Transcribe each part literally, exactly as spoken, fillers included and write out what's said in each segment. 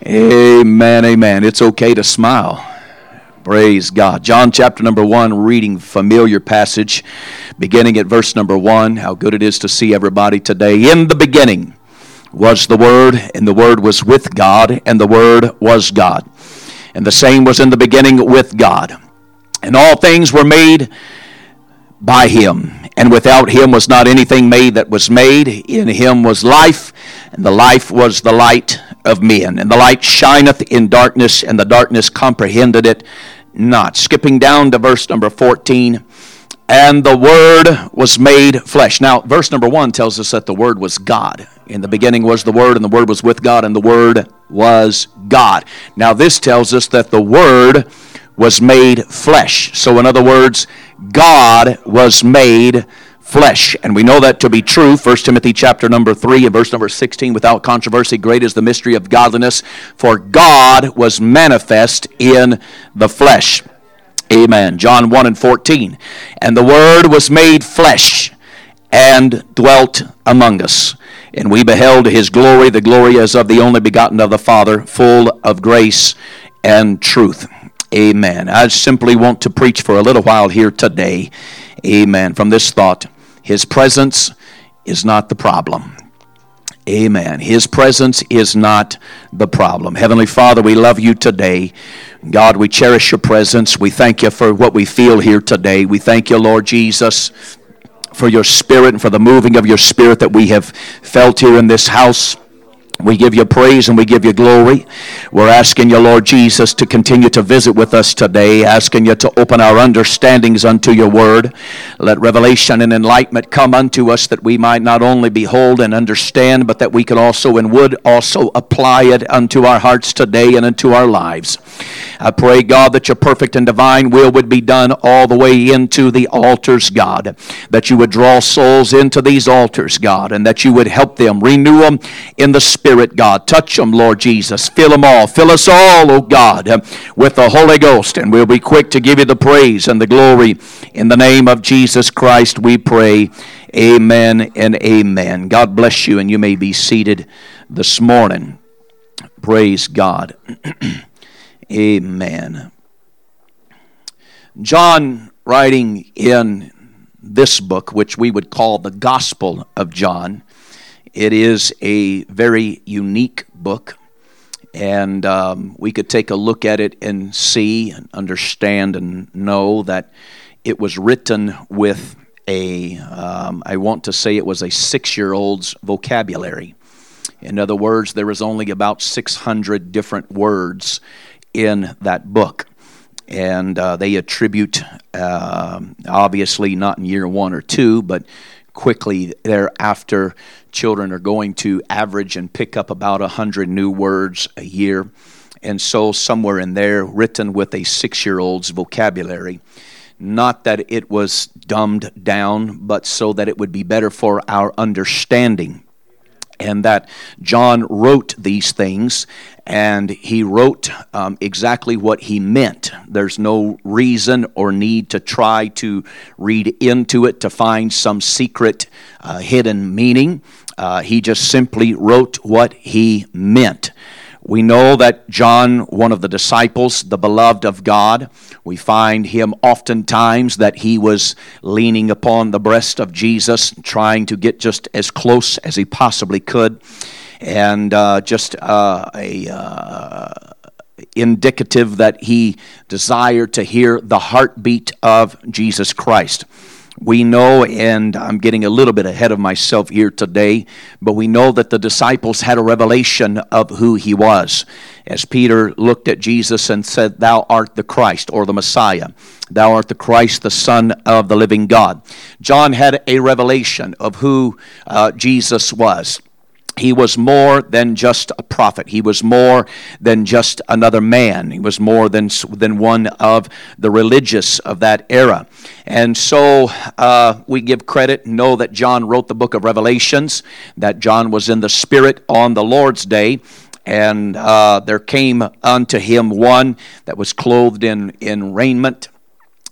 Amen, amen. It's okay to smile. Praise God. John chapter number one, reading familiar passage, beginning at verse number one. How good it is to see everybody today. In the beginning was the Word, and the Word was with God, and the Word was God. And the same was in the beginning with God. And all things were made by Him, and without Him was not anything made that was made. In Him was life, and the life was the light of men. And the light shineth in darkness, and the darkness comprehended it not. Skipping down to verse number fourteen. And the Word was made flesh. Now, verse number one tells us that the Word was God. In the beginning was the Word, and the Word was with God, and the Word was God. Now, this tells us that the Word was made flesh. So, in other words, God was made flesh. And we know that to be true. First Timothy chapter number three and verse number sixteen, without controversy, great is the mystery of godliness, for God was manifest in the flesh. Amen. John one and fourteen. And the Word was made flesh and dwelt among us. And we beheld His glory, the glory as of the only begotten of the Father, full of grace and truth. Amen. I simply want to preach for a little while here today. Amen. From this thought, His presence is not the problem. Amen. His presence is not the problem. Heavenly Father, we love you today. God, we cherish your presence. We thank you for what we feel here today. We thank you, Lord Jesus, for your Spirit and for the moving of your Spirit that we have felt here in this house. We give you praise and we give you glory. We're asking you, Lord Jesus, to continue to visit with us today, asking you to open our understandings unto your word. Let revelation and enlightenment come unto us that we might not only behold and understand, but that we can also and would also apply it unto our hearts today and unto our lives. I pray, God, that your perfect and divine will would be done all the way into the altars, God. That you would draw souls into these altars, God, and that you would help them, renew them in the Spirit, God. Touch them, Lord Jesus. Fill them all. Fill us all, oh God, with the Holy Ghost. And we'll be quick to give you the praise and the glory. In the name of Jesus Christ, we pray. Amen and amen. God bless you, and you may be seated this morning. Praise God. Amen. John, writing in this book, which we would call the Gospel of John, it is a very unique book, and um, we could take a look at it and see and understand and know that it was written with a, um, I want to say it was a six-year-old's vocabulary. In other words, there is only about six hundred different words in that book. And uh, they attribute, uh, obviously not in year one or two, but quickly thereafter, children are going to average and pick up about one hundred new words a year. And so somewhere in there, written with a six-year-old's vocabulary. Not that it was dumbed down, but so that it would be better for our understanding. And that John wrote these things, and he wrote um, exactly what he meant. There's no reason or need to try to read into it to find some secret uh, hidden meaning. Uh, he just simply wrote what he meant. We know that John, one of the disciples, the beloved of God, we find him oftentimes that he was leaning upon the breast of Jesus, trying to get just as close as he possibly could, and uh, just uh, a uh, indicative that he desired to hear the heartbeat of Jesus Christ. We know, and I'm getting a little bit ahead of myself here today, but we know that the disciples had a revelation of who he was. As Peter looked at Jesus and said, "Thou art the Christ," or the Messiah. "Thou art the Christ, the Son of the living God." John had a revelation of who uh, Jesus was. He was more than just a prophet. He was more than just another man. He was more than than one of the religious of that era. And so uh, we give credit, know that John wrote the book of Revelations, that John was in the Spirit on the Lord's day. And uh, there came unto him one that was clothed in, in raiment,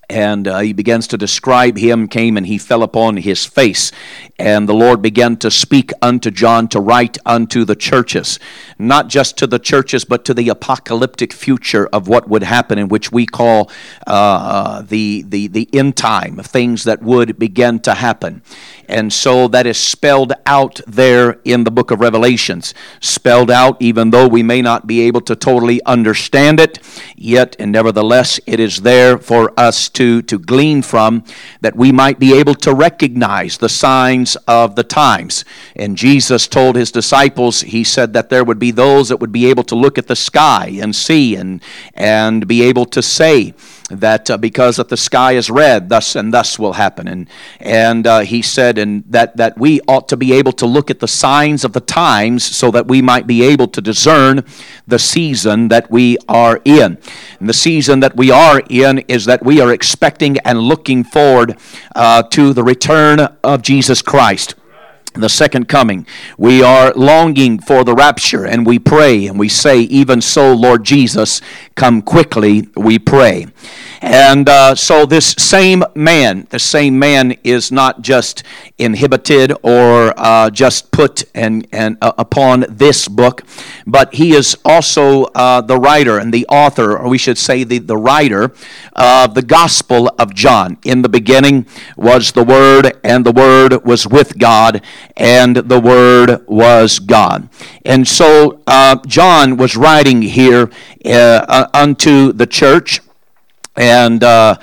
And uh, he begins to describe him, came and he fell upon his face. And the Lord began to speak unto John to write unto the churches, not just to the churches, but to the apocalyptic future of what would happen, in which we call uh, the, the, the end time, things that would begin to happen. And so that is spelled out there in the book of Revelations, spelled out even though we may not be able to totally understand it, yet and nevertheless it is there for us to, to glean from, that we might be able to recognize the signs of the times. And Jesus told his disciples, he said that there would be those that would be able to look at the sky and see and, and be able to say that uh, because that the sky is red, thus and thus will happen. And and uh, he said and that, that we ought to be able to look at the signs of the times so that we might be able to discern the season that we are in. And the season that we are in is that we are expecting and looking forward uh, to the return of Jesus Christ, the second coming. We are longing for the rapture, and we pray and we say, even so, Lord Jesus, come quickly, we pray. And uh, so this same man, the same man is not just inhibited or uh, just put and, and uh, upon this book, but he is also uh, the writer and the author, or we should say the, the writer of the Gospel of John. In the beginning was the Word, and the Word was with God, and the Word was God. And so uh, John was writing here uh, unto the church, and uh,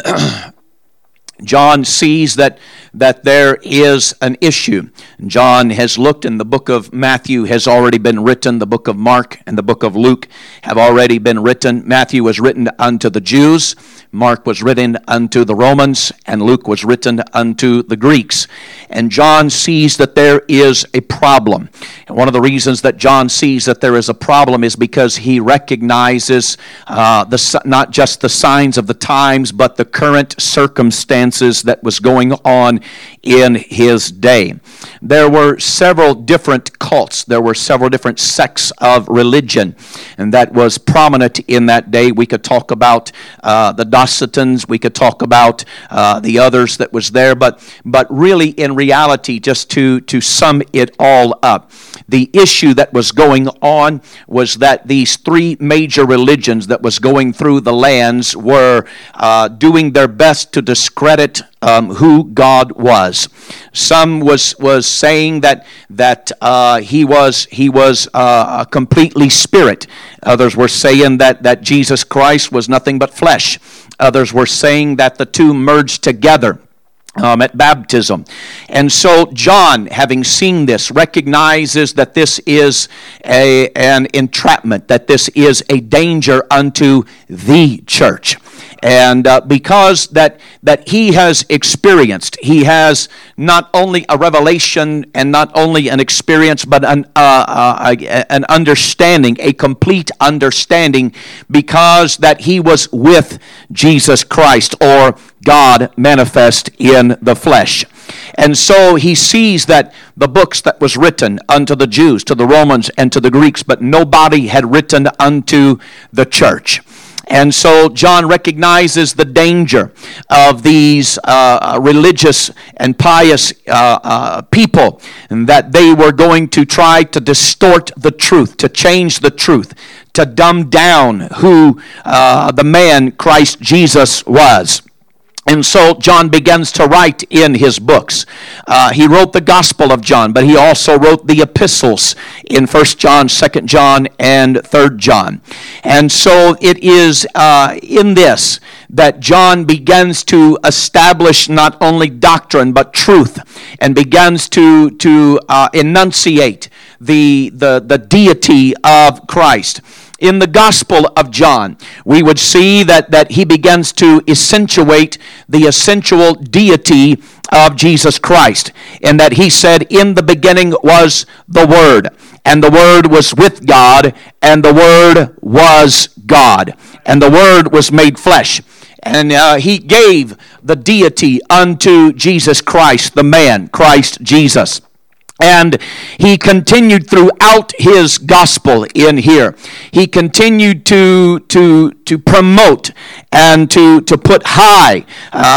John sees that that there is an issue. John has looked, and the book of Matthew has already been written. The book of Mark and the book of Luke have already been written. Matthew was written unto the Jews. Mark was written unto the Romans, and Luke was written unto the Greeks. And John sees that there is a problem. And one of the reasons that John sees that there is a problem is because he recognizes uh, the not just the signs of the times, but the current circumstances that was going on in his day. There were several different cults. There were several different sects of religion, and that was prominent in that day. We could talk about uh, the Docetans. We could talk about uh, the others that was there, but but really, in reality, just to to sum it all up, the issue that was going on was that these three major religions that was going through the lands were uh, doing their best to discredit Um, who God was. Some was was saying that that uh, he was he was uh, a completely spirit. Others were saying that that Jesus Christ was nothing but flesh. Others were saying that the two merged together Um, at baptism. And so John, having seen this, recognizes that this is a, an entrapment, that this is a danger unto the church. And uh, because that that he has experienced, he has not only a revelation and not only an experience, but an, uh, uh, an understanding, a complete understanding, because that he was with Jesus Christ, or God manifest in the flesh. And so he sees that the books that was written unto the Jews, to the Romans, and to the Greeks, but nobody had written unto the church. And so John recognizes the danger of these uh, religious and pious uh, uh, people, and that they were going to try to distort the truth, to change the truth, to dumb down who uh, the man Christ Jesus was. And so John begins to write in his books. Uh, he wrote the Gospel of John, but he also wrote the epistles in First John, Second John, and Third John. And so it is uh, in this that John begins to establish not only doctrine but truth, and begins to to uh, enunciate the the the deity of Christ. In the Gospel of John, we would see that, that he begins to accentuate the essential deity of Jesus Christ, and that he said, in the beginning was the Word, and the Word was with God, and the Word was God, and the Word was made flesh. And uh, he gave the deity unto Jesus Christ, the man, Christ Jesus. And he continued throughout his gospel in here. He continued to to to promote and to to put high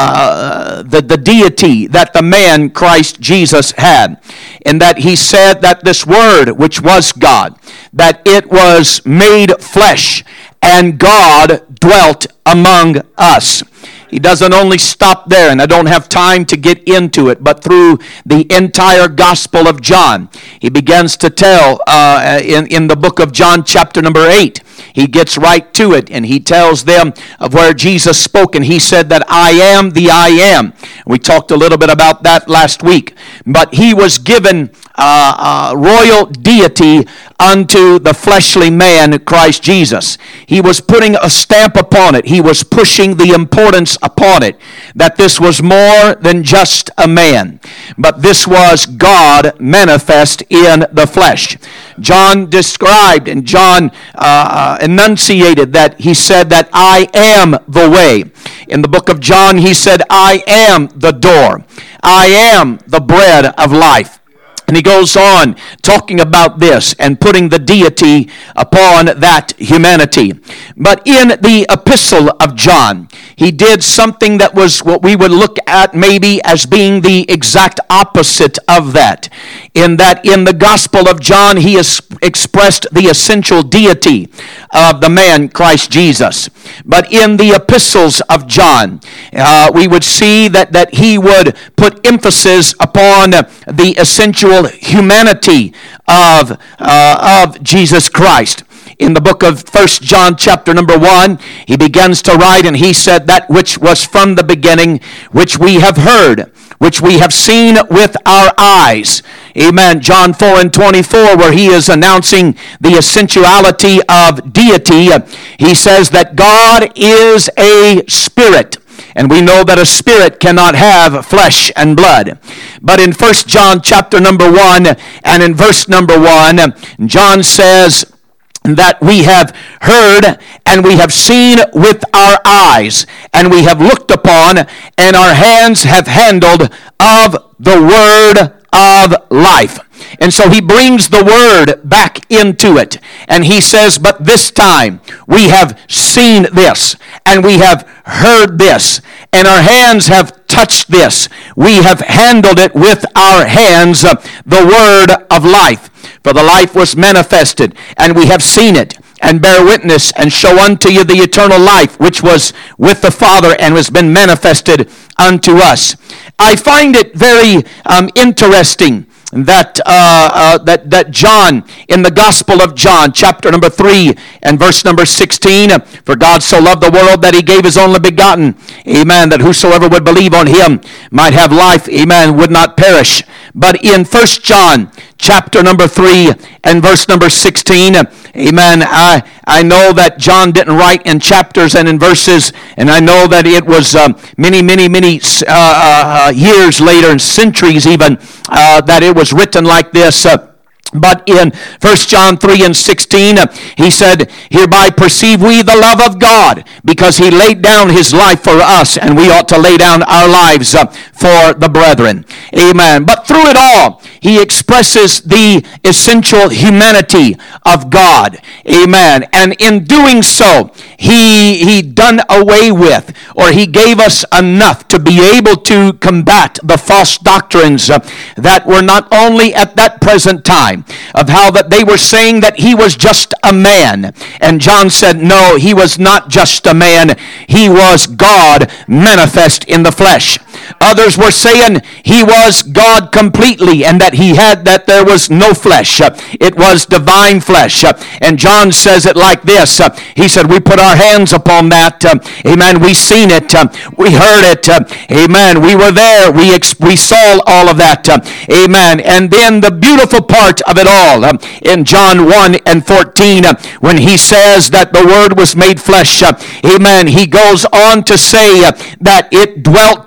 uh, the the deity that the man Christ Jesus had, in that he said that this Word, which was God, that it was made flesh, and God dwelt among us. He doesn't only stop there, and I don't have time to get into it, but through the entire Gospel of John, he begins to tell uh, in, in the book of John chapter number eight, he gets right to it, and he tells them of where Jesus spoke, and he said that I am the I am. We talked a little bit about that last week, but he was given uh, uh, royal deity unto the fleshly man, Christ Jesus. He was putting a stamp upon it. He was pushing the importance upon it, that this was more than just a man, but this was God manifest in the flesh. John described and John uh, enunciated that he said that I am the way. In the book of John, he said, I am the door. I am the bread of life. And he goes on talking about this and putting the deity upon that humanity. But in the epistle of John, he did something that was what we would look at maybe as being the exact opposite of that. In that in the Gospel of John, he has expressed the essential deity of the man Christ Jesus. But in the epistles of John, uh, we would see that, that he would put emphasis upon the essential humanity of, uh, of Jesus Christ. In the book of First John chapter number one, he begins to write, and he said, that which was from the beginning, which we have heard, which we have seen with our eyes. Amen. John four and twenty-four, where he is announcing the essentiality of deity, he says that God is a spirit. And we know that a spirit cannot have flesh and blood. But in First John chapter number one and in verse number one, John says that we have heard and we have seen with our eyes, and we have looked upon, and our hands have handled of the word of life. And so he brings the word back into it. And he says, but this time we have seen this, and we have heard this, and our hands have touched this. We have handled it with our hands, uh, the word of life. For the life was manifested, and we have seen it, and bear witness, and show unto you the eternal life, which was with the Father, and has been manifested unto us. I find it very um, interesting that uh, uh, that that John, in the Gospel of John, chapter number three and verse number sixteen, for God so loved the world that he gave his only begotten, amen, that whosoever would believe on him might have life, amen, would not perish. But in First John chapter number three and verse number sixteen, amen, I I know that John didn't write in chapters and in verses, and I know that it was um, many, many, many uh, uh, years later, and centuries even, uh, that it was written like this. Uh, But in First John three and sixteen, he said, hereby perceive we the love of God, because he laid down his life for us, and we ought to lay down our lives for the brethren. Amen. But through it all, he expresses the essential humanity of God. Amen. And in doing so, he, he done away with, or he gave us enough to be able to combat the false doctrines that were not only at that present time, of how that they were saying that he was just a man. And John said, no, he was not just a man. He was God manifest in the flesh. Others were saying he was God completely, and that he had, that there was no flesh. It was divine flesh. And John says it like this. He said, we put our hands upon that. Amen. We seen it. We heard it. Amen. We were there. We, ex- we saw all of that. Amen. And then the beautiful part of it all, in John one and fourteen, when he says that the Word was made flesh, amen, he goes on to say that it dwelt among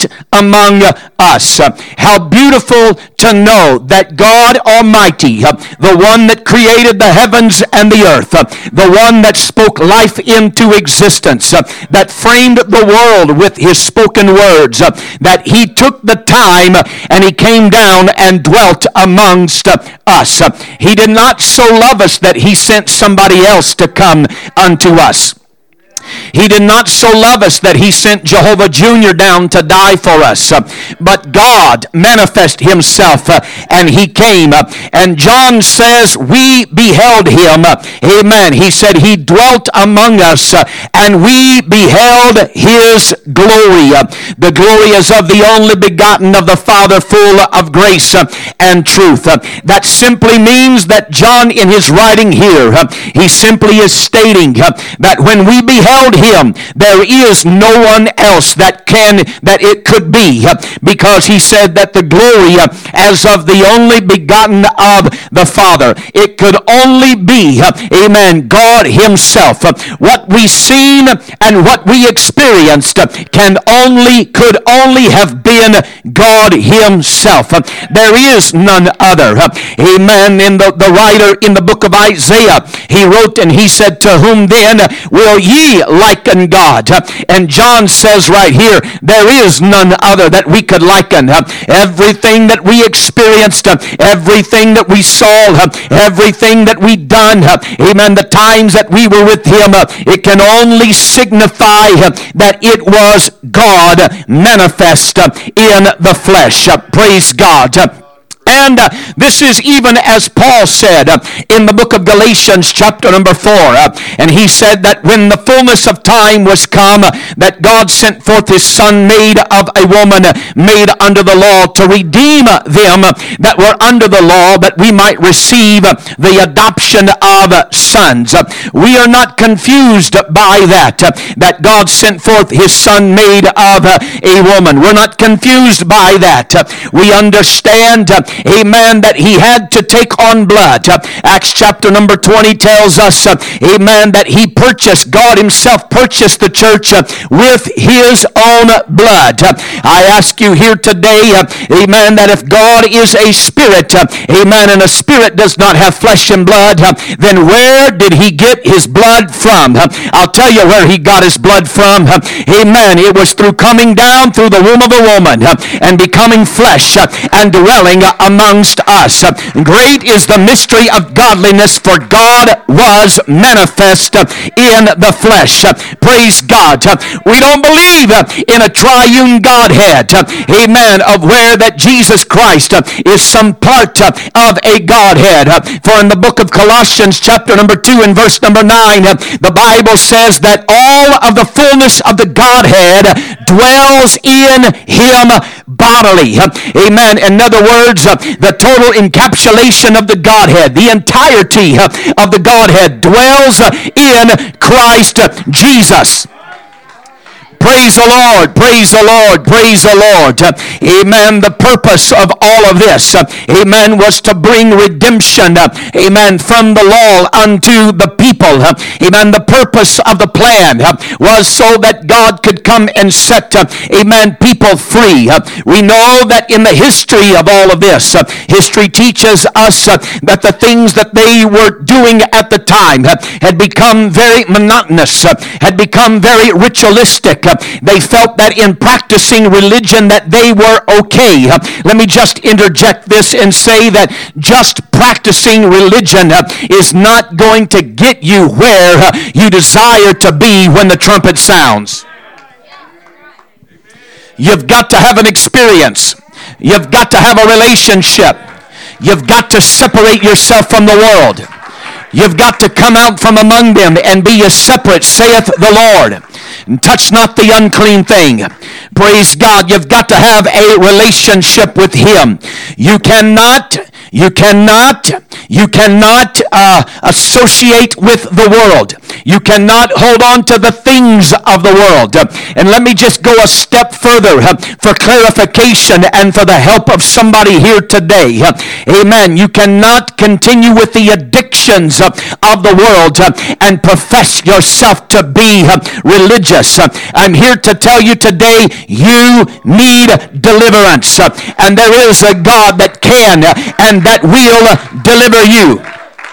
among us. How beautiful to know that God Almighty, the one that created the heavens and the earth, the one that spoke life into existence, that framed the world with his spoken words, that he took the time and he came down and dwelt amongst us. He did not so love us that he sent somebody else to come unto us. He did not so love us that he sent Jehovah Junior down to die for us. But God manifested himself and he came. And John says we beheld him. Amen. He said he dwelt among us and we beheld his glory. The glory is of the only begotten of the Father, full of grace and truth. That simply means that John in his writing here, he simply is stating that when we beheld him, there is no one else that can, that it could be, because he said that the glory as of the only begotten of the Father, it could only be, amen, God himself. What we seen and what we experienced can only, could only have been God himself. There is none other. Amen. In the, the writer in the book of Isaiah, he wrote and he said, to whom then will ye liken God? And John says right here, there is none other that we could liken. Everything that we experienced, everything that we saw, everything that we done, amen, the times that we were with him, it can only signify that it was God manifest in the flesh. Praise God. And uh, this is even as Paul said uh, in the book of Galatians chapter number four. Uh, and he said that when the fullness of time was come, uh, that God sent forth his Son made of a woman, uh, made under the law, to redeem uh, them uh, that were under the law, that we might receive uh, the adoption of uh, sons. Uh, we are not confused by that, uh, that God sent forth his Son made of uh, a woman. We're not confused by that. Uh, we understand uh, amen, that he had to take on blood. Uh, Acts chapter number twenty tells us, uh, amen, that he purchased, God himself purchased the church uh, with his own blood. Uh, I ask you here today, uh, amen, that if God is a spirit, uh, amen, and a spirit does not have flesh and blood, uh, then where did he get his blood from? Uh, I'll tell you where he got his blood from. Uh, amen. It was through coming down through the womb of a woman uh, and becoming flesh uh, and dwelling uh, amongst us. Great is the mystery of godliness, for God was manifest in the flesh. Praise God. We don't believe in a triune Godhead, amen, of where that Jesus Christ is some part of a Godhead. For in the book of Colossians chapter number two and verse number nine, the Bible says that all of the fullness of the Godhead dwells in him bodily. Amen. In other words, the total encapsulation of the Godhead, the entirety of the Godhead dwells in Christ Jesus. Praise the Lord, praise the Lord, praise the Lord. Amen. The purpose of all of this, amen, was to bring redemption, amen, from the law unto the people. Amen. The purpose of the plan was so that God could come and set, amen, people free. We know that in the history of all of this, history teaches us that the things that they were doing at the time had become very monotonous, had become very ritualistic. They felt that in practicing religion that they were okay. Let me just interject this and say that just practicing religion is not going to get you where you desire to be when the trumpet sounds. You've got to have an experience. You've got to have a relationship. You've got to separate yourself from the world. You've got to come out from among them and be ye separate, saith the Lord. And touch not the unclean thing. Praise God. You've got to have a relationship with him. You cannot, you cannot, you cannot uh, associate with the world. You cannot hold on to the things of the world. And let me just go a step further for clarification and for the help of somebody here today. Amen. You cannot continue with the addictions of the world and profess yourself to be religious. I'm here to tell you today, you need deliverance. And there is a God that can and that will deliver you.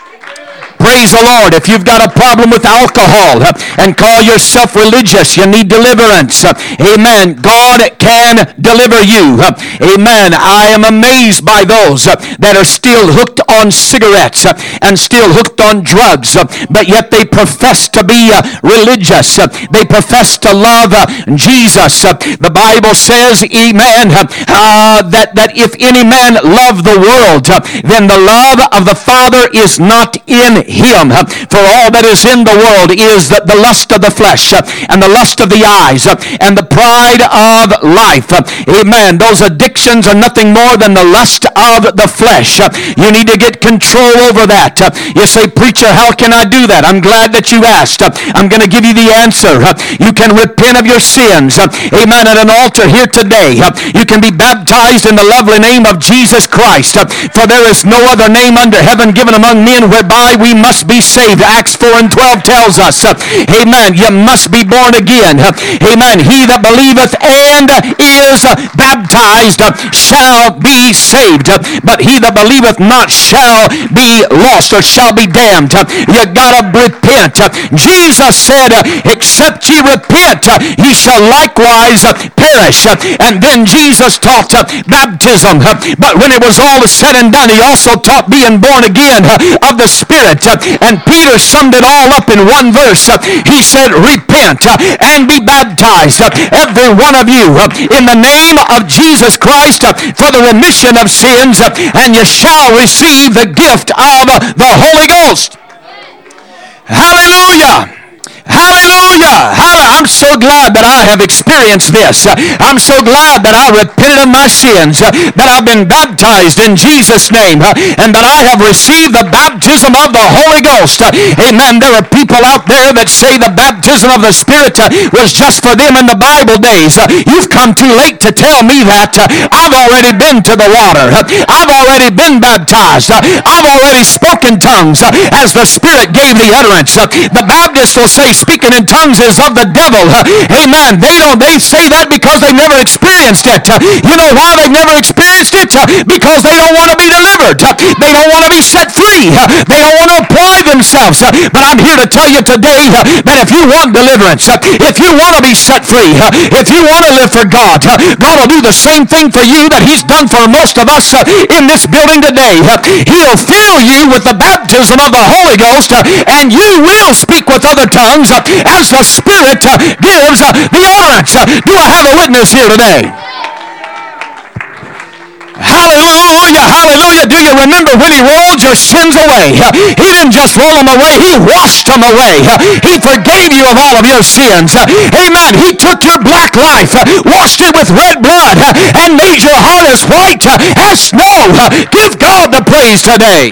Praise the Lord. If you've got a problem with alcohol and call yourself religious, you need deliverance. Amen. God can deliver you. Amen. I am amazed by those that are still hooked on cigarettes and still hooked on drugs, but yet they profess to be religious. They profess to love Jesus. The Bible says, amen, uh, that, that if any man love the world, then the love of the Father is not in him. For all that is in the world is the, the lust of the flesh and the lust of the eyes and the pride of life. Amen. Those addictions are nothing more than the lust of the flesh. You need to get control over that. You say, preacher, how can I do that? I'm glad that you asked. I'm going to give you the answer. You can repent of your sins. Amen. At an altar here today. You can be baptized in the lovely name of Jesus Christ. For there is no other name under heaven given among men whereby we must be saved. Acts four and twelve tells us, amen, you must be born again. Amen. He that believeth and is baptized shall be saved, but he that believeth not shall be lost or shall be damned. You gotta repent. Jesus said, except ye repent, ye shall likewise perish. And then Jesus taught baptism, but when it was all said and done, he also taught being born again of the Spirit. And Peter summed it all up in one verse. He said, repent and be baptized, every one of you, in the name of Jesus Christ for the remission of sins, and you shall receive the gift of the Holy Ghost. Hallelujah. Hallelujah. I'm so glad that I have experienced this. I'm so glad that I repented of my sins, that I've been baptized in Jesus' name, and that I have received the baptism of the Holy Ghost. Amen. There are people out there that say the baptism of the Spirit was just for them in the Bible days. You've come too late to tell me that. I've already been to the water. I've already been baptized. I've already spoken tongues as the Spirit gave the utterance. The Baptists will say speaking in tongues is of the devil. Amen. They don't. They say that because they never experienced it. You know why they've never experienced it? Because they don't want to be delivered. They don't want to be set free. They don't want to apply themselves. But I'm here to tell you today that if you want deliverance, if you want to be set free, if you want to live for God, God will do the same thing for you that he's done for most of us in this building today. He'll fill you with the baptism of the Holy Ghost, and you will speak with other tongues as the Spirit gives the utterance. Do I have a witness here today? Hallelujah, hallelujah. Do you remember when he rolled your sins away? He didn't just roll them away, he washed them away. He forgave you of all of your sins. Amen. He took your black life, washed it with red blood, and made your heart as white as snow. Give God the praise today.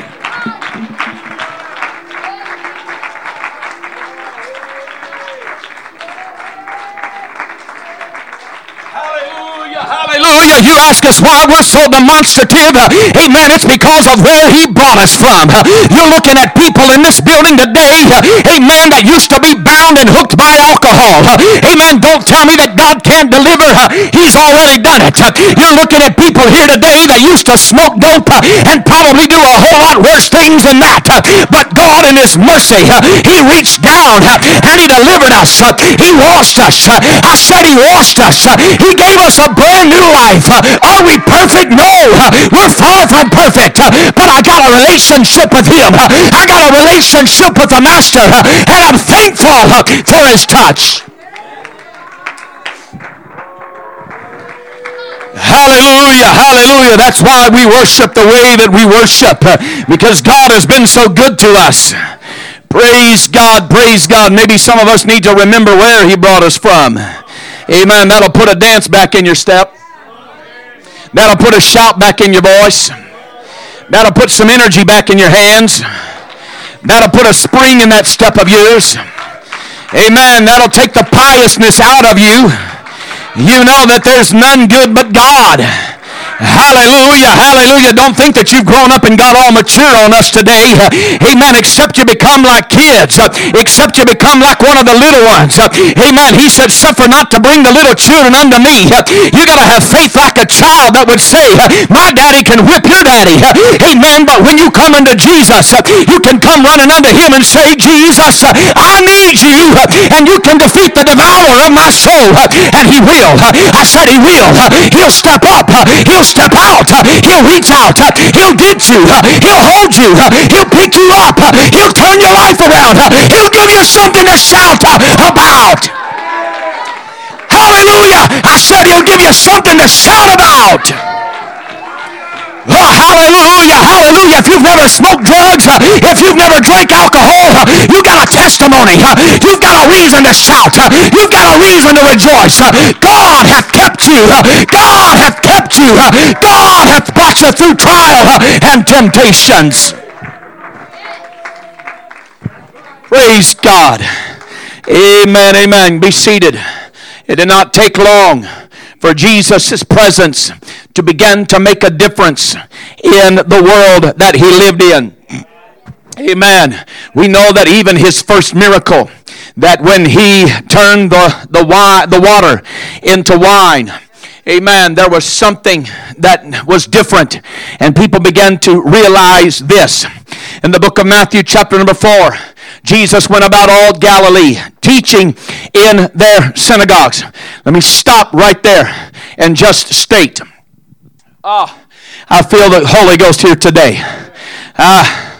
Hallelujah. You ask us why we're so demonstrative. Amen. It's because of where he brought us from. You're looking at people in this building today, amen, that used to be bound and hooked by alcohol. Amen. Don't tell me that God can't deliver. He's already done it. You're looking at people here today that used to smoke dope and probably do a whole lot worse things than that. But God in his mercy, he reached down and he delivered us. He washed us. I said he washed us. He gave us a brand new life. Are we perfect? No. We're far from perfect. But I got a relationship with him. I got a relationship with the Master. And I'm thankful for his touch. Hallelujah, hallelujah. That's why we worship the way that we worship. Because God has been so good to us. Praise God, praise God. Maybe some of us need to remember where he brought us from. Amen. That'll put a dance back in your step. That'll put a shout back in your voice. That'll put some energy back in your hands. That'll put a spring in that step of yours. Amen. That'll take the piousness out of you. You know that there's none good but God. Hallelujah, hallelujah. Don't think that you've grown up and got all mature on us today. Amen. Except you become like kids. Except you become like one of the little ones. Amen. He said, suffer not to bring the little children unto me. You got to have faith like a child that would say, my daddy can whip your daddy. Amen. But when you come unto Jesus, you can come running unto him and say, Jesus, I need you. And you can defeat the devourer of my soul. And he will. I said he will. He'll step up. He'll step out. He'll reach out. He'll get you. He'll hold you. He'll pick you up. He'll turn your life around. He'll give you something to shout about. Hallelujah. I said he'll give you something to shout about. Oh, hallelujah, hallelujah. If you've never smoked drugs, if you've never drank alcohol, you got a testimony. You've got a reason to shout. You've got a reason to rejoice. God hath kept you. God hath kept you. God hath brought you through trial and temptations. Praise God. Amen, amen. Be seated. It did not take long for Jesus' presence to begin to make a difference in the world that he lived in. Amen. We know that even his first miracle, that when he turned the, the, wine, the water into wine, amen, there was something that was different. And people began to realize this. In the book of Matthew chapter number four, Jesus went about all Galilee, teaching in their synagogues. Let me stop right there and just state. Oh, I feel the Holy Ghost here today. Ah,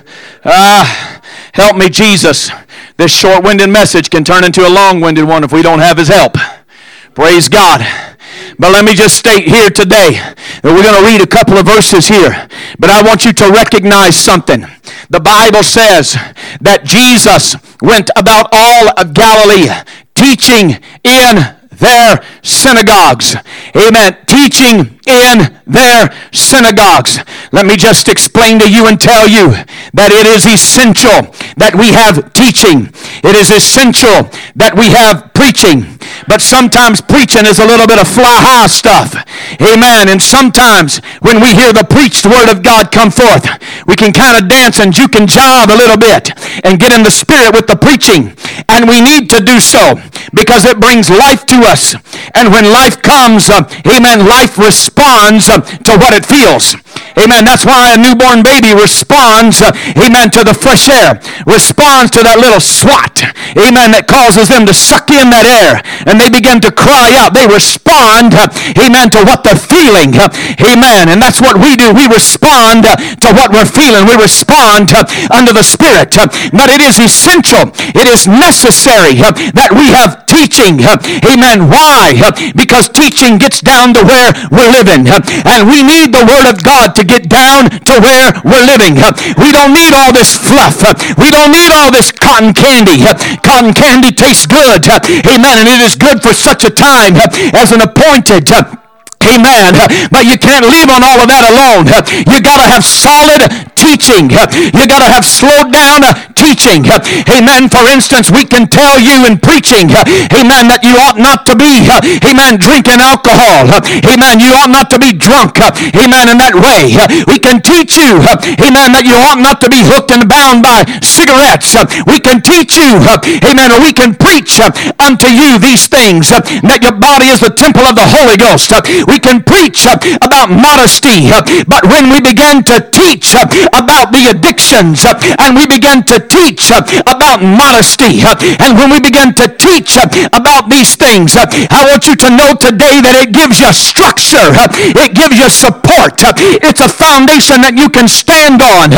ah, help me, Jesus. This short-winded message can turn into a long-winded one if we don't have his help. Praise God. But let me just state here today that we're going to read a couple of verses here. But I want you to recognize something. The Bible says that Jesus went about all of Galilee, teaching in their synagogues. Amen. Teaching in their synagogues. Let me just explain to you and tell you that it is essential that we have teaching. It is essential that we have preaching. But sometimes preaching is a little bit of fly high stuff. Amen. And sometimes when we hear the preached word of God come forth, we can kind of dance and juke and jive a little bit and get in the spirit with the preaching. And we need to do so because it brings life to us. And when life comes, uh, amen, life responds uh, to what it feels. Amen. That's why a newborn baby responds, uh, amen, to the fresh air. Responds to that little swat, amen, that causes them to suck in that air. And they begin to cry out. They respond, uh, amen, to what they're feeling. Uh, amen. And that's what we do. We respond uh, to what we're feeling. We respond uh, under the Spirit. Uh, but it is essential. It is necessary uh, that we have teaching. Uh, amen. Why? Uh, because teaching gets down to where we're living. Uh, and we need the Word of God to get down to where we're living. Uh, we don't need all this fluff. Uh, we don't need all this cotton candy. Uh, cotton candy tastes good. Uh, amen. And it is good for such a time uh, as an appointed uh, Amen. But you can't leave on all of that alone. You got to have solid teaching. You got to have slowed down teaching. Amen. For instance, we can tell you in preaching, amen, that you ought not to be, amen, drinking alcohol. Amen. You ought not to be drunk. Amen. In that way. We can teach you, amen, that you ought not to be hooked and bound by cigarettes. We can teach you, amen, or we can preach unto you these things, that your body is the temple of the Holy Ghost. We can preach about modesty, but when we begin to teach about the addictions, and we begin to teach about modesty, and when we begin to teach about these things, I want you to know today that it gives you structure, it gives you support, it's a foundation that you can stand on.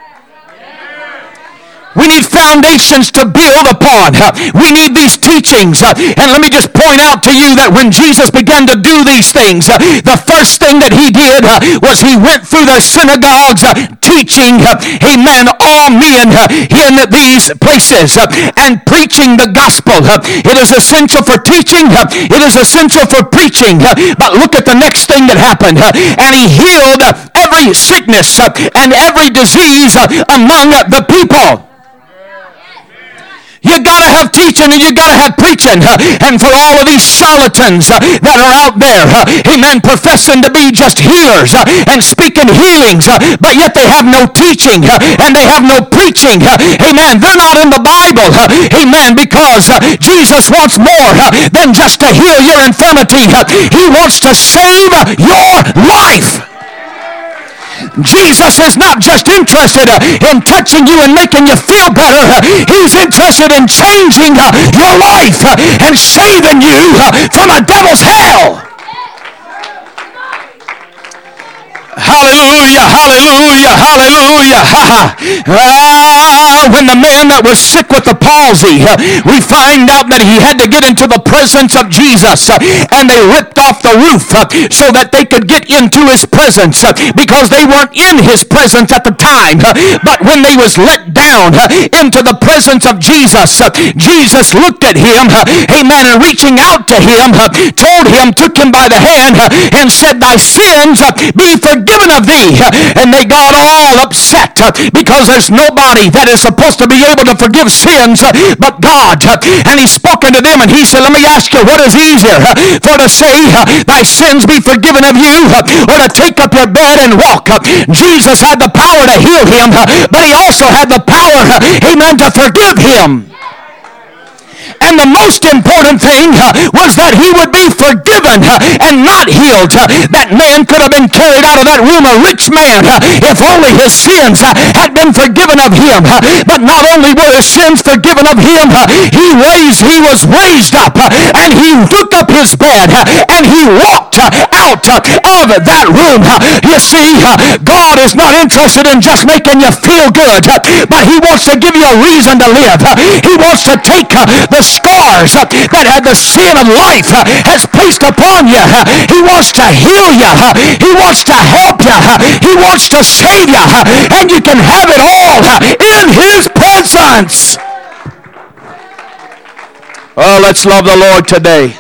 We need foundations to build upon. We need these teachings. And let me just point out to you that when Jesus began to do these things, the first thing that he did was he went through their synagogues teaching, amen, all men in these places and preaching the gospel. It is essential for teaching. It is essential for preaching. But look at the next thing that happened. And he healed every sickness and every disease among the people. You got to have teaching and you got to have preaching. And for all of these charlatans that are out there, amen, professing to be just healers and speaking healings, but yet they have no teaching and they have no preaching, amen, they're not in the Bible, amen, because Jesus wants more than just to heal your infirmity. He wants to save your life. Jesus is not just interested in touching you and making you feel better. He's interested in changing your life and saving you from a devil's hell. Hallelujah, hallelujah, hallelujah. Ah, when the man that was sick with the palsy, we find out that he had to get into the presence of Jesus, and they ripped off the roof so that they could get into his presence, because they weren't in his presence at the time. But when they was let down into the presence of Jesus, Jesus looked at him, amen, and reaching out to him, told him, took him by the hand, and said, "Thy sins be forgiven of thee." And they got all upset because there's nobody that is supposed to be able to forgive sins but God. And he spoke unto them and he said, "Let me ask you, what is easier, for to say thy sins be forgiven of you, or to take up your bed and walk?" Jesus had the power to heal him, but he also had the power, amen, to forgive him. And the most important thing uh, was that he would be forgiven uh, and not healed. Uh, that man could have been carried out of that room, a rich man, uh, if only his sins uh, had been forgiven of him. Uh, but not only were his sins forgiven of him, uh, he raised, he was raised up, uh, and he took up his bed, uh, and he walked uh, out uh, of that room. Uh, you see, uh, God is not interested in just making you feel good, uh, but he wants to give you a reason to live. Uh, he wants to take uh, the scars uh, that had the sin of life uh, has placed upon you. Uh, he wants to heal you. Uh, he wants to help you. Uh, he wants to save you. Uh, and you can have it all uh, in his presence. Oh, let's love the Lord today.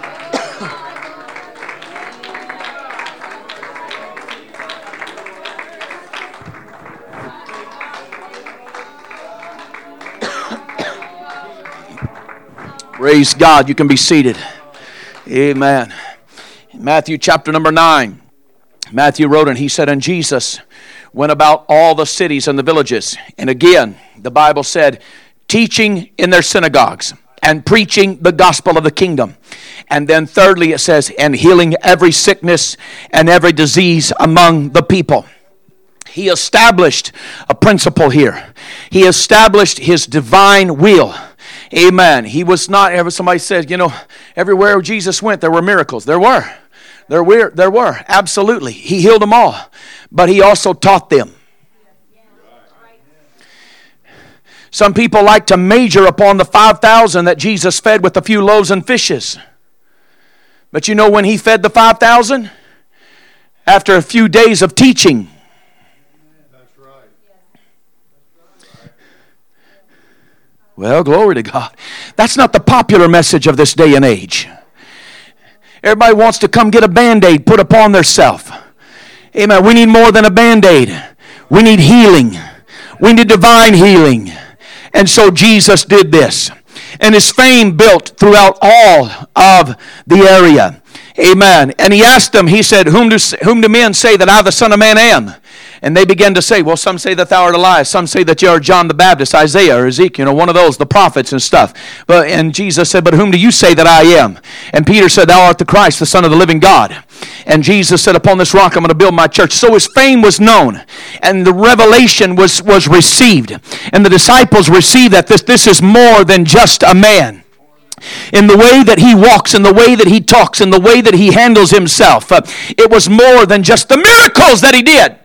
Praise God. You can be seated. Amen. Matthew chapter number nine. Matthew wrote, and he said, "And Jesus went about all the cities and the villages." And again, the Bible said, teaching in their synagogues and preaching the gospel of the kingdom. And then thirdly, it says, and healing every sickness and every disease among the people. He established a principle here. He established his divine will. Amen. He was not, ever somebody said, you know, everywhere Jesus went, there were miracles. There were. There were. There were. Absolutely. He healed them all. But he also taught them. Some people like to major upon the five thousand that Jesus fed with a few loaves and fishes. But you know when he fed the five thousand? After a few days of teaching. Well, glory to God. That's not the popular message of this day and age. Everybody wants to come get a Band-Aid put upon their self. Amen. We need more than a Band-Aid. We need healing. We need divine healing. And so Jesus did this. And his fame built throughout all of the area. Amen. And he asked them, he said, whom do, whom do men say that I, the Son of Man, am? And they began to say, well, some say that thou art Elias. Some say that you are John the Baptist, Isaiah, or Ezekiel, you know, one of those, the prophets and stuff. But and Jesus said, but whom do you say that I am? And Peter said, thou art the Christ, the Son of the living God. And Jesus said, upon this rock I'm going to build my church. So his fame was known. And the revelation was, was received. And the disciples received that this, this is more than just a man. In the way that he walks, in the way that he talks, in the way that he handles himself. Uh, it was more than just the miracles that he did.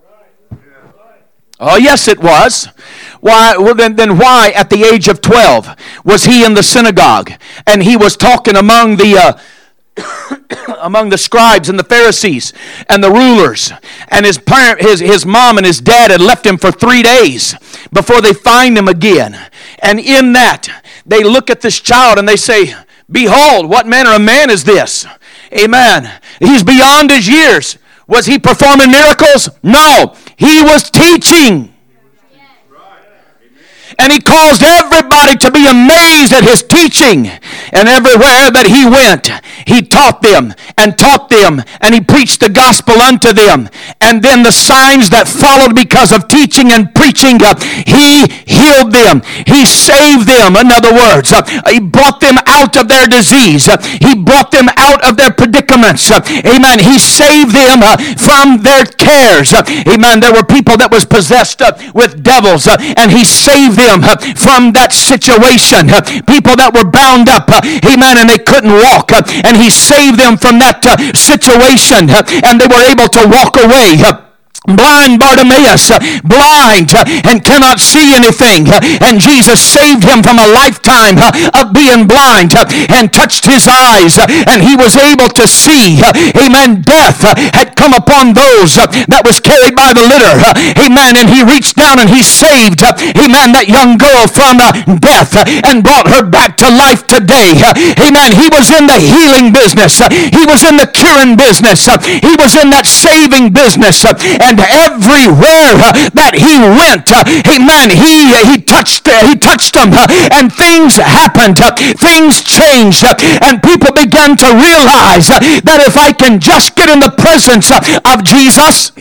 Oh, yes, it was. Why? Well, then, then why at the age of twelve was he in the synagogue and he was talking among the uh, among the scribes and the Pharisees and the rulers, and his parent, his his mom and his dad had left him for three days before they find him again. And in that, they look at this child and they say, "Behold, what manner of man is this?" Amen. He's beyond his years. Was he performing miracles? No. He was teaching. And he caused everybody everybody to be amazed at his teaching. And everywhere that he went, he taught them and taught them, and he preached the gospel unto them. And then the signs that followed because of teaching and preaching, uh, he healed them. He saved them. In other words, uh, he brought them out of their disease. Uh, he brought them out of their predicaments. Uh, amen. He saved them uh, from their cares. Uh, amen. There were people that was possessed uh, with devils, uh, and he saved them uh, from that situation. Uh, people that were bound up, uh, amen, and they couldn't walk, uh, and he saved them from that uh, situation, uh, and they were able to walk away. Uh, Blind Bartimaeus, uh, blind uh, and cannot see anything, uh, and Jesus saved him from a lifetime uh, of being blind uh, and touched his eyes, uh, and he was able to see. Uh, amen. Death uh, had come upon those uh, that was carried by the litter. Uh, amen. And he reached down and he saved, uh, amen, that young girl from uh, death uh, and brought her back to life today. Uh, amen. He was in the healing business. Uh, he was in the curing business. Uh, he was in that saving business. Uh, and And everywhere uh, that he went, uh, amen, he, he touched uh, he touched them, uh, and things happened, uh, things changed, uh, and people began to realize uh, that if I can just get in the presence uh, of Jesus.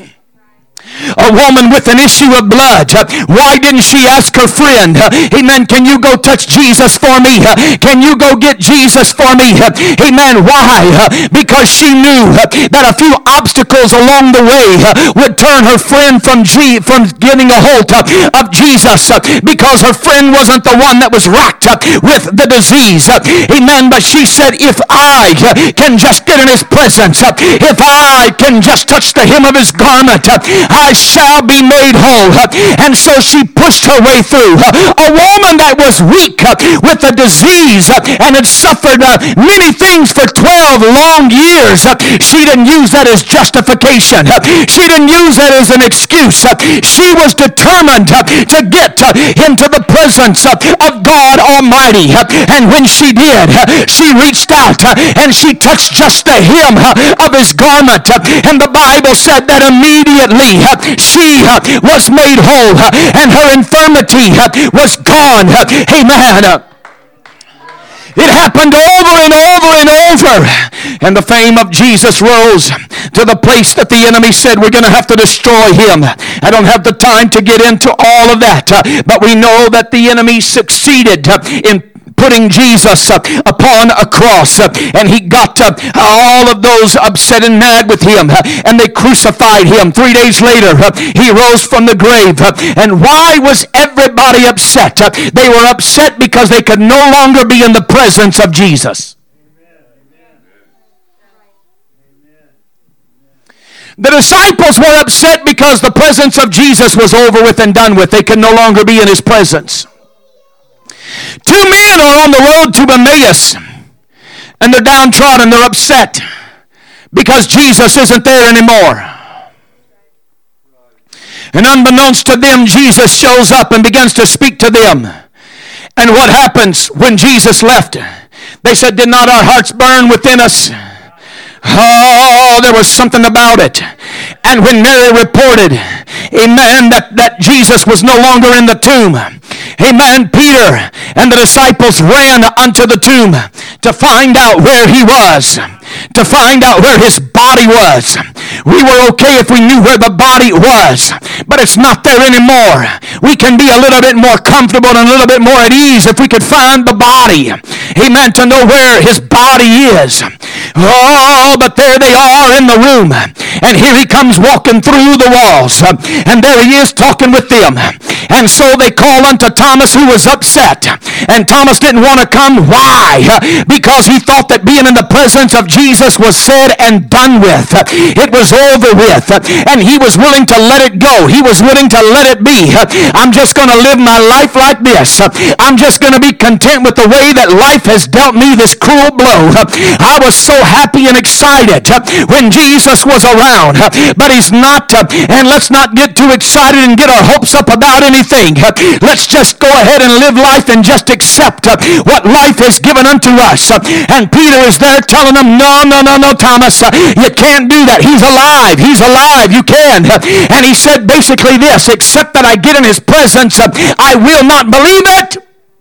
A woman with an issue of blood, uh, why didn't she ask her friend, uh, amen, can you go touch Jesus for me? Uh, can you go get Jesus for me? Uh, amen. Why? Uh, because she knew uh, that a few obstacles along the way uh, would turn her friend from G- from getting a hold uh, of Jesus, uh, because her friend wasn't the one that was racked uh, with the disease. Uh, amen. But she said, if I uh, can just get in his presence, uh, if I can just touch the hem of his garment, uh, I shall be made whole. And so she pushed her way through. A woman that was weak with a disease and had suffered many things for twelve long years. She didn't use that as justification. She didn't use that as an excuse. She was determined to get into the presence of God Almighty. And when she did, she reached out and she touched just the hem of his garment. And the Bible said that immediately she uh, was made whole, uh, and her infirmity uh, was gone. Uh, amen. It happened over and over and over. And the fame of Jesus rose to the place that the enemy said, we're going to have to destroy him. I don't have the time to get into all of that. Uh, but we know that the enemy succeeded uh, in putting Jesus uh, upon a cross, uh, and he got uh, all of those upset and mad with him, uh, and they crucified him. Three days later, uh, he rose from the grave. Uh, and why was everybody upset? Uh, they were upset because they could no longer be in the presence of Jesus. The disciples were upset because the presence of Jesus was over with and done with. They could no longer be in his presence. Two men are on the road to Emmaus, and they're downtrodden, they're upset because Jesus isn't there anymore. And unbeknownst to them, Jesus shows up and begins to speak to them. And what happens when Jesus left? They said, did not our hearts burn within us? Oh, there was something about it. And when Mary reported, amen, that, that Jesus was no longer in the tomb, amen, Peter and the disciples ran unto the tomb to find out where he was, to find out where his body was. We were okay if we knew where the body was, but it's not there anymore. We can be a little bit more comfortable and a little bit more at ease if we could find the body, amen, to know where his body is. Oh, but there they are in the room, and here he comes walking through the walls, and there he is talking with them. And so they call unto Thomas, who was upset, and Thomas didn't want to come. Why? Because he thought that being in the presence of Jesus was said and done with. It was over with, and he was willing to let it go. He was willing to let it be. I'm just going to live my life like this. I'm just going to be content with the way that life has dealt me this cruel blow. I was so happy and excited when Jesus was around, but he's not, and let's not get too excited and get our hopes up about anything. Let's just go ahead and live life and just accept what life has given unto us. And Peter is there telling them, no, no, no, no, Thomas, you can't do that. He's alive. He's alive. You can. And he said basically this, except that I get in his presence, I will not believe it.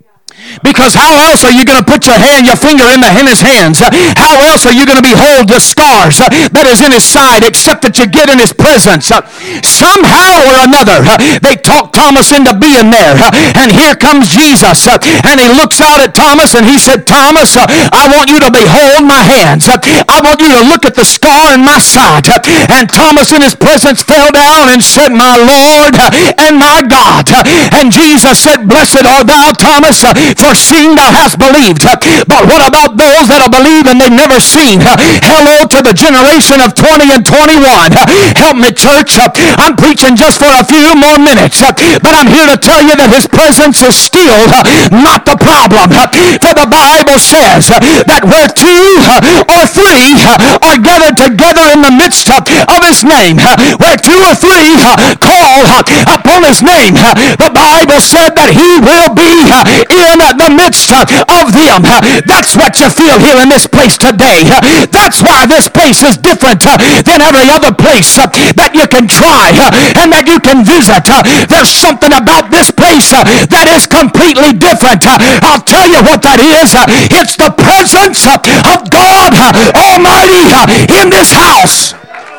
Because how else are you going to put your hand, your finger in, the, in his hands? How else are you going to behold the scars that is in his side except that you get in his presence? Somehow or another, they talked Thomas into being there. And here comes Jesus. And he looks out at Thomas and he said, Thomas, I want you to behold my hands. I want you to look at the scar in my side. And Thomas in his presence fell down and said, my Lord and my God. And Jesus said, blessed art thou, Thomas, for seeing thou hast believed. But what about those that'll believe and they've never seen? Hello to the generation of twenty and twenty-one. Help me, church. I'm preaching just for a few more minutes, but I'm here to tell you that his presence is still not the problem. For the Bible says that where two or three are gathered together in the midst of his name, where two or three call upon his name, the Bible said that he will be in the midst of them. That's what you feel here in this place today. That's why this place is different than every other place that you can try and that you can visit. There's something about this place that is completely different. I'll tell you what that is. It's the presence of God Almighty in this house.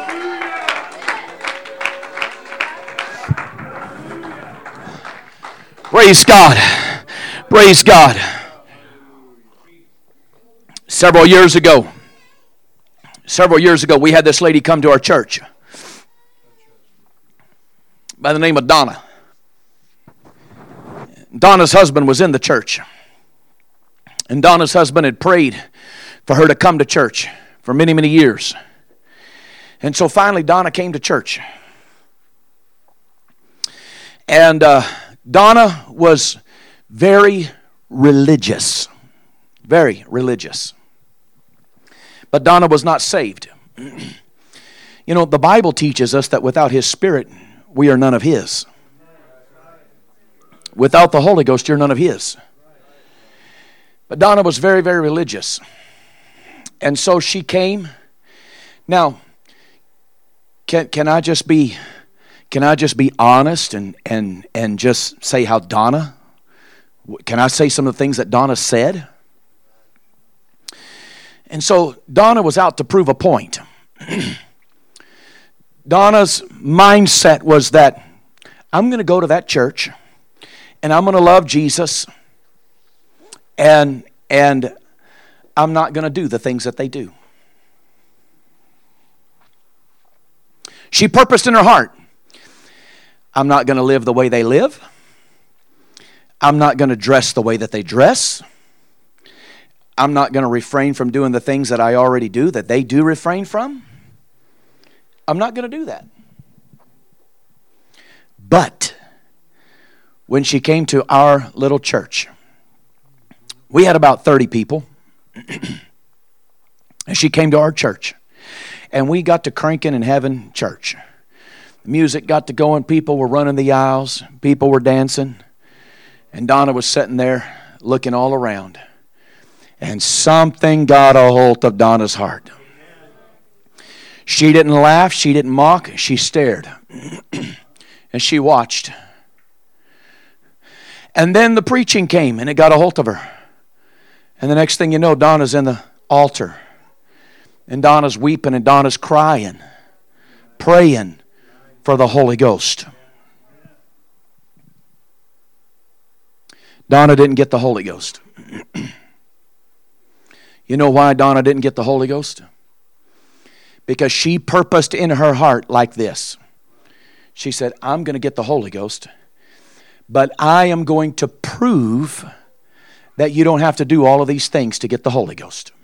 Praise God. Praise God. Several years ago, several years ago, we had this lady come to our church by the name of Donna. Donna's husband was in the church. And Donna's husband had prayed for her to come to church for many, many years. And so finally Donna came to church. And uh, Donna was very religious. Very religious. But Donna was not saved. You know, the Bible teaches us that without His Spirit, we are none of His. Without the Holy Ghost, you're none of His. But Donna was very, very religious. And so she came. Now, can can I just be can I just be honest and and and just say how Donna, can I say some of the things that Donna said? And so Donna was out to prove a point. Donna's mindset was that I'm going to go to that church and I'm going to love Jesus and and I'm not going to do the things that they do. She purposed in her heart, I'm not going to live the way they live. I'm not going to dress the way that they dress. I'm not going to refrain from doing the things that I already do, that they do refrain from. I'm not going to do that. But when she came to our little church, we had about thirty people. And she came to our church. And we got to cranking and having church. The music got to going. People were running the aisles. People were dancing. And Donna was sitting there looking all around. And something got a hold of Donna's heart. She didn't laugh. She didn't mock. She stared. And she watched. And then the preaching came and it got a hold of her. And the next thing you know, Donna's in the altar. And Donna's weeping and Donna's crying. Praying for the Holy Ghost. Donna didn't get the Holy Ghost. You know why Donna didn't get the Holy Ghost? Because she purposed in her heart like this. She said, I'm going to get the Holy Ghost, but I am going to prove that you don't have to do all of these things to get the Holy Ghost.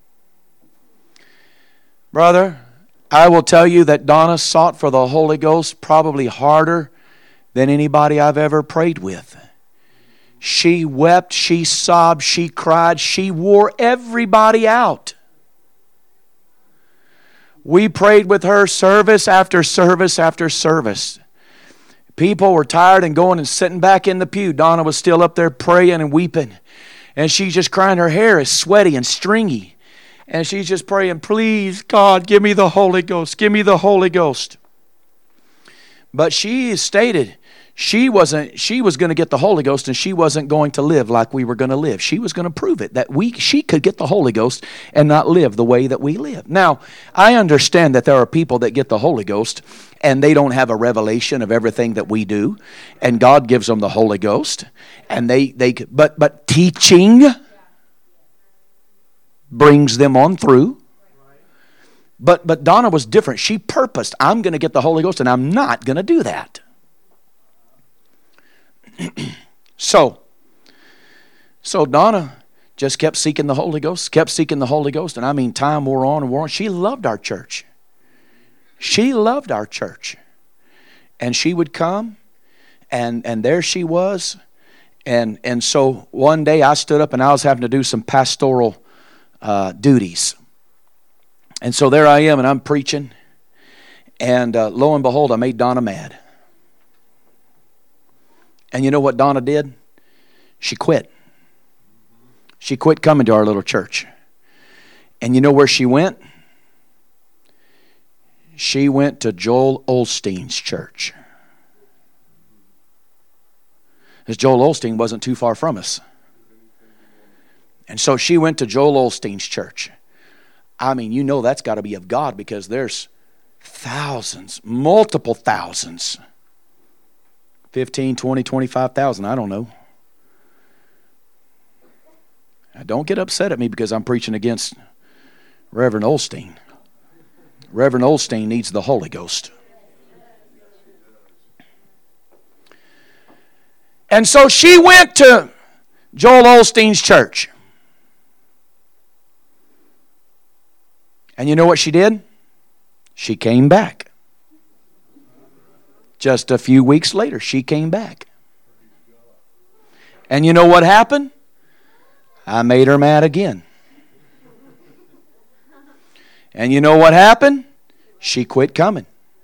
Brother, I will tell you that Donna sought for the Holy Ghost probably harder than anybody I've ever prayed with. She wept, she sobbed, she cried, she wore everybody out. We prayed with her service after service after service. People were tired and going and sitting back in the pew. Donna was still up there praying and weeping. And she's just crying. Her hair is sweaty and stringy. And she's just praying, please, God, give me the Holy Ghost. Give me the Holy Ghost. But she stated, She wasn't, she was going to get the Holy Ghost, and she wasn't going to live like we were going to live. She was going to prove it, that we, she could get the Holy Ghost and not live the way that we live. Now, I understand that there are people that get the Holy Ghost and they don't have a revelation of everything that we do, and God gives them the Holy Ghost, and they, they but, but teaching brings them on through. But, but Donna was different. She purposed, I'm going to get the Holy Ghost, and I'm not going to do that. So, so Donna just kept seeking the Holy Ghost, kept seeking the Holy Ghost, and I mean time wore on and wore on. She loved our church. She loved our church. And she would come, and, and there she was. And, and so one day I stood up and I was having to do some pastoral uh, duties. And so there I am, and I'm preaching. And uh, lo and behold, I made Donna mad. And you know what Donna did? She quit. She quit coming to our little church. And you know where she went? She went to Joel Osteen's church. Because Joel Osteen wasn't too far from us. And so she went to Joel Osteen's church. I mean, you know that's got to be of God, because there's thousands, multiple thousands. fifteen, twenty, twenty-five thousand, I don't know. Now, don't get upset at me because I'm preaching against Reverend Osteen. Reverend Osteen needs the Holy Ghost. And so she went to Joel Osteen's church. And you know what she did? She came back. Just a few weeks later, she came back. And you know what happened? I made her mad again. And you know what happened? She quit coming.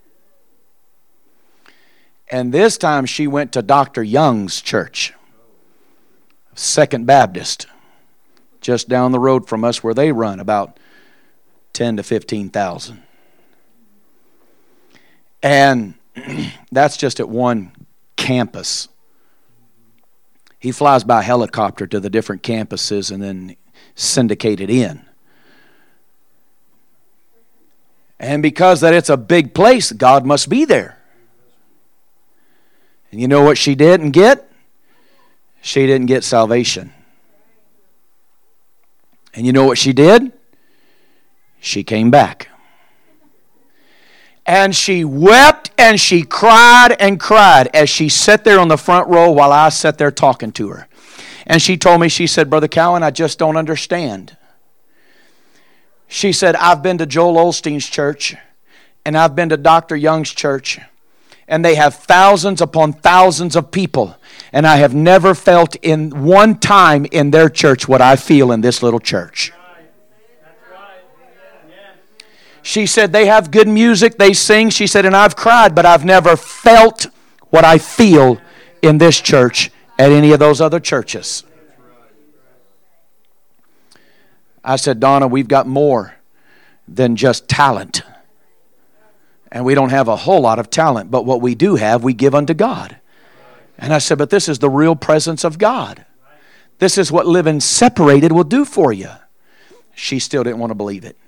And this time she went to Doctor Young's church, Second Baptist, just down the road from us, where they run about ten to fifteen thousand. And that's just at one campus. He flies by helicopter to the different campuses and then syndicated in. And because that it's a big place, God must be there. And you know what she didn't get? She didn't get salvation. And you know what she did? She came back. And she wept and she cried and cried as she sat there on the front row while I sat there talking to her. And she told me, she said, Brother Cowan, I just don't understand. She said, I've been to Joel Osteen's church, and I've been to Doctor Young's church, and they have thousands upon thousands of people, and I have never felt in one time in their church what I feel in this little church. She said, they have good music, they sing. She said, and I've cried, but I've never felt what I feel in this church at any of those other churches. I said, Donna, we've got more than just talent. And we don't have a whole lot of talent, but what we do have, we give unto God. And I said, but this is the real presence of God. This is what living separated will do for you. She still didn't want to believe it.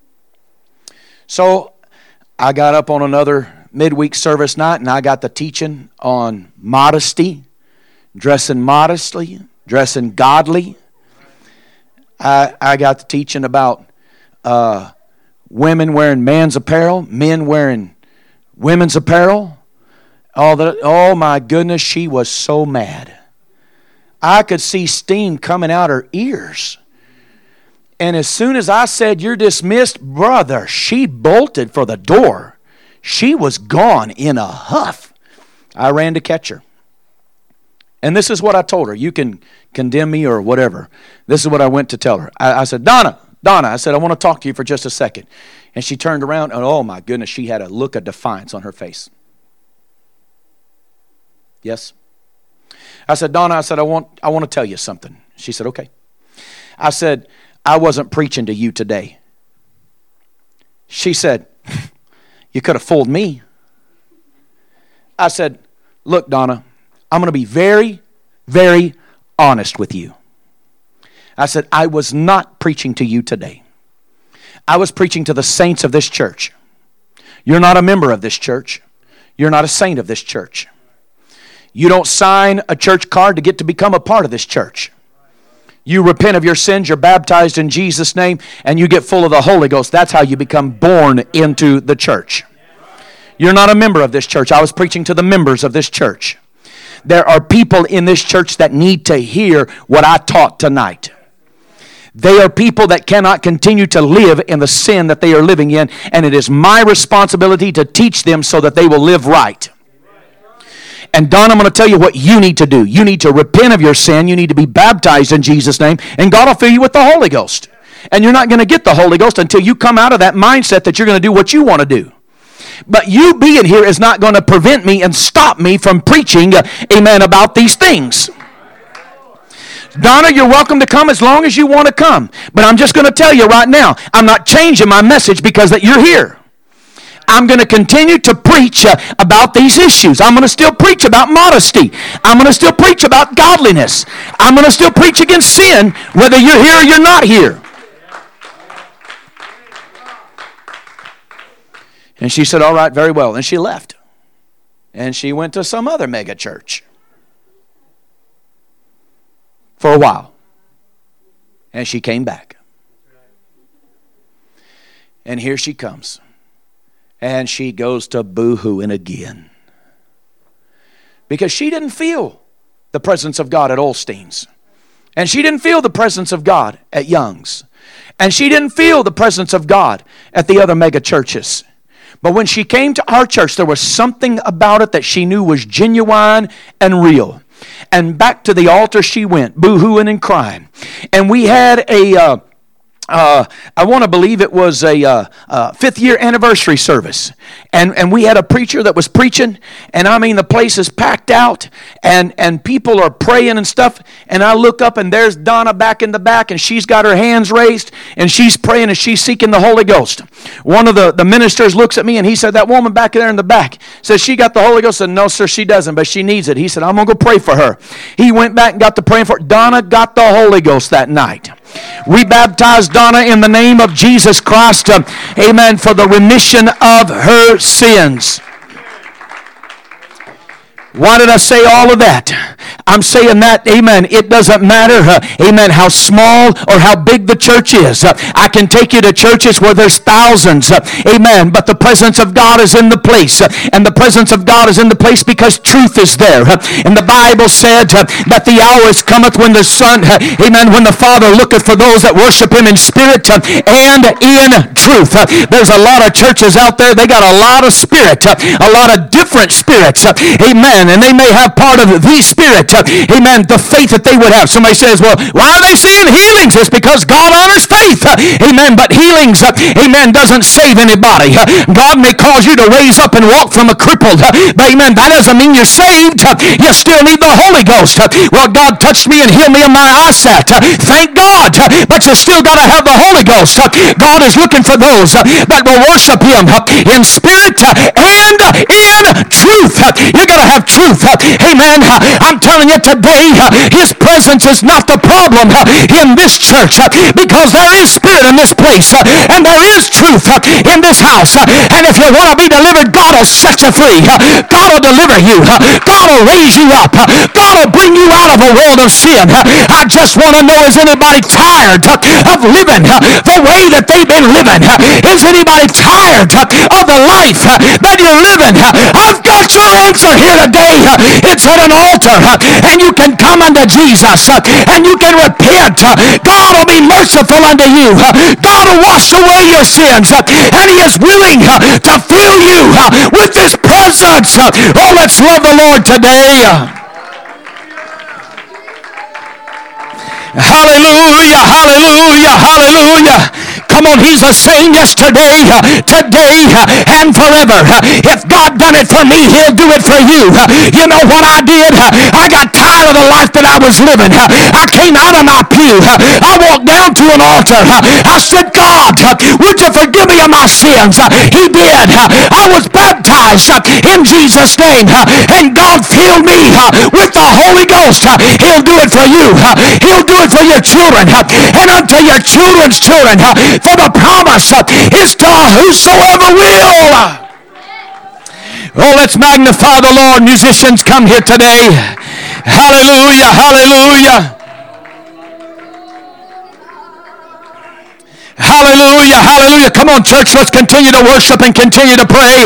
So I got up on another midweek service night, and I got the teaching on modesty, dressing modestly, dressing godly. I, I got the teaching about uh, women wearing man's apparel, men wearing women's apparel. All that, oh my goodness, she was so mad. I could see steam coming out her ears. And as soon as I said, you're dismissed, brother, she bolted for the door. She was gone in a huff. I ran to catch her. And this is what I told her. You can condemn me or whatever. This is what I went to tell her. I, I said, Donna, Donna, I said, I want to talk to you for just a second. And she turned around, and oh my goodness, she had a look of defiance on her face. Yes? I said, Donna, I said, I want, I want to tell you something. She said, okay. I said, I wasn't preaching to you today. She said, you could have fooled me. I said, look, Donna, I'm going to be very, very honest with you. I said, I was not preaching to you today. I was preaching to the saints of this church. You're not a member of this church. You're not a saint of this church. You don't sign a church card to get to become a part of this church. You repent of your sins, you're baptized in Jesus' name, and you get full of the Holy Ghost. That's how you become born into the church. You're not a member of this church. I was preaching to the members of this church. There are people in this church that need to hear what I taught tonight. They are people that cannot continue to live in the sin that they are living in, and it is my responsibility to teach them so that they will live right. And Don, I'm going to tell you what you need to do. You need to repent of your sin. You need to be baptized in Jesus' name, and God will fill you with the Holy Ghost. And you're not going to get the Holy Ghost until you come out of that mindset that you're going to do what you want to do. But you being here is not going to prevent me and stop me from preaching, uh, amen, about these things. Donna, you're welcome to come as long as you want to come. But I'm just going to tell you right now, I'm not changing my message because that you're here. I'm going to continue to preach uh, about these issues. I'm going to still preach about modesty. I'm going to still preach about godliness. I'm going to still preach against sin, whether you're here or you're not here. And she said, all right, very well. And she left. And she went to some other mega church for a while. And she came back. And here she comes. And she goes to boo-hooing again. Because she didn't feel the presence of God at Olstein's. And she didn't feel the presence of God at Young's. And she didn't feel the presence of God at the other mega churches. But when she came to our church, there was something about it that she knew was genuine and real. And back to the altar she went, boo-hooing and crying. And we had a... Uh, Uh, I want to believe it was a uh, uh, fifth year anniversary service. And, and we had a preacher that was preaching. And I mean, the place is packed out. And, and people are praying and stuff. And I look up and there's Donna back in the back. And she's got her hands raised. And she's praying and she's seeking the Holy Ghost. One of the, the ministers looks at me and he said, that woman back there in the back says she got the Holy Ghost. I said, no, sir, she doesn't. But she needs it. He said, I'm going to go pray for her. He went back and got to praying for her. Donna got the Holy Ghost that night. We baptized Donna in the name of Jesus Christ, uh, amen, for the remission of her sins. Why did I say all of that? I'm saying that, amen, it doesn't matter, uh, amen, how small or how big the church is. Uh, I can take you to churches where there's thousands, uh, amen, but the presence of God is in the place. Uh, and the presence of God is in the place because truth is there. Uh, and the Bible said uh, that the hour is cometh when the Son, uh, amen, when the Father looketh for those that worship Him in spirit uh, and in truth. Uh, there's a lot of churches out there, they got a lot of spirit, uh, a lot of different spirits, uh, amen, and they may have part of the spirit, uh, amen, the faith that they would have. Somebody says, well, why are they seeing healings? It's because God honors faith, uh, amen, but healings, uh, amen, doesn't save anybody. Uh, God may cause you to raise up and walk from a crippled, uh, but amen, that doesn't mean you're saved. Uh, you still need the Holy Ghost. Uh, well, God touched me and healed me in my eyesight. Uh, thank God, uh, but you still got to have the Holy Ghost. Uh, God is looking for those uh, that will worship Him uh, in spirit uh, and in truth. Uh, you got to have truth. Uh, amen. Uh, I'm telling you today, uh, His presence is not the problem uh, in this church uh, because there is spirit in this place uh, and there is truth uh, in this house. Uh, and if you want to be delivered, God will set you free. Uh, God will deliver you. Uh, God will raise you up. Uh, God will bring you out of a world of sin. Uh, I just want to know, is anybody tired uh, of living uh, the way that they've been living? Uh, is anybody tired uh, of the life uh, that you're living? Uh, I've got your answer here today. Uh, it's at an altar, uh, and you can come unto Jesus, uh, and you can repent. Uh, God will be merciful unto you. Uh, God will wash away your sins, uh, and He is willing uh, to fill you uh, with His presence. Uh, oh, let's love the Lord today. Uh, Hallelujah, hallelujah, hallelujah. Come on, on, He's the same yesterday, today, and forever. If God done it for me, He'll do it for you. You know what I did? I got tired of the life that I was living. I came out of my pew. I walked down to an altar. I said, God, would you forgive me of my sins? He did. I was baptized in Jesus' name, and God filled me with the Holy Ghost. He'll do it for you. He'll do it for your children, and unto your children's children. For the promise is to whosoever will. Oh, let's magnify the Lord. Musicians, come here today. Hallelujah, hallelujah. Hallelujah, hallelujah. Come on, church, let's continue to worship and continue to pray.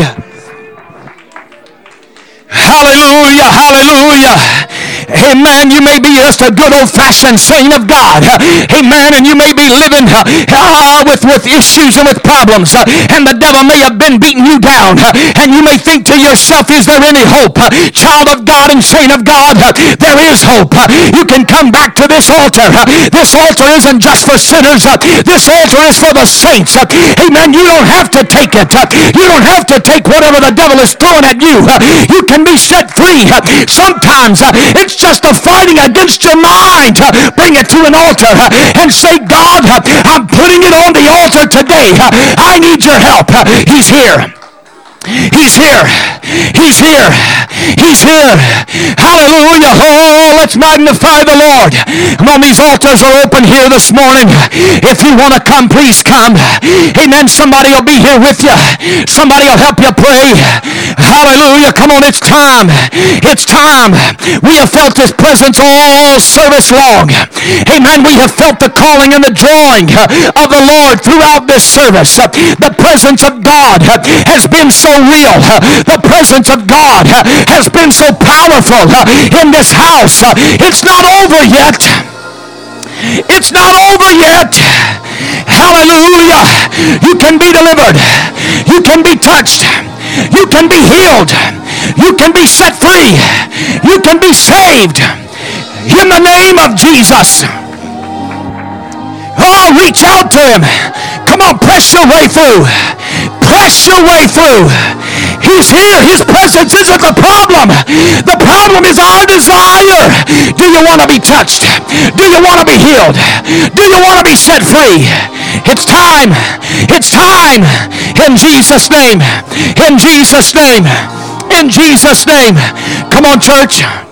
Hallelujah, hallelujah. Amen. You may be just a good old-fashioned saint of God. Amen. And you may be living uh, with, with issues and with problems. Uh, and the devil may have been beating you down. Uh, and you may think to yourself, is there any hope? Uh, child of God and saint of God, uh, there is hope. Uh, you can come back to this altar. Uh, this altar isn't just for sinners. Uh, this altar is for the saints. Uh, amen. You don't have to take it. Uh, you don't have to take whatever the devil is throwing at you. Uh, you can be set free. Uh, sometimes uh, it's just a fighting against your mind. Uh, bring it to an altar uh, and say, God, uh, I'm putting it on the altar today. Uh, I need your help. Uh, he's here. He's here. He's here. He's here. Hallelujah. Oh, let's magnify the Lord. Come on, these altars are open here this morning. If you want to come, please come. Amen. Somebody will be here with you. Somebody will help you pray. Hallelujah. Come on, it's time. It's time. We have felt His presence all service long. Amen. We have felt the calling and the drawing of the Lord throughout this service. The presence of God has been so real. The presence of God has been so powerful in this house. It's not over yet. It's not over yet. Hallelujah. You can be delivered. You can be touched. You can be healed. You can be set free. You can be saved. In the name of Jesus. Oh, reach out to Him. Come on, press your way through. Press your way through. He's here. His presence isn't the problem. The problem is our desire. Do you want to be touched? Do you want to be healed? Do you want to be set free? It's time. It's time. In Jesus' name. In Jesus' name. In Jesus' name. Come on, church.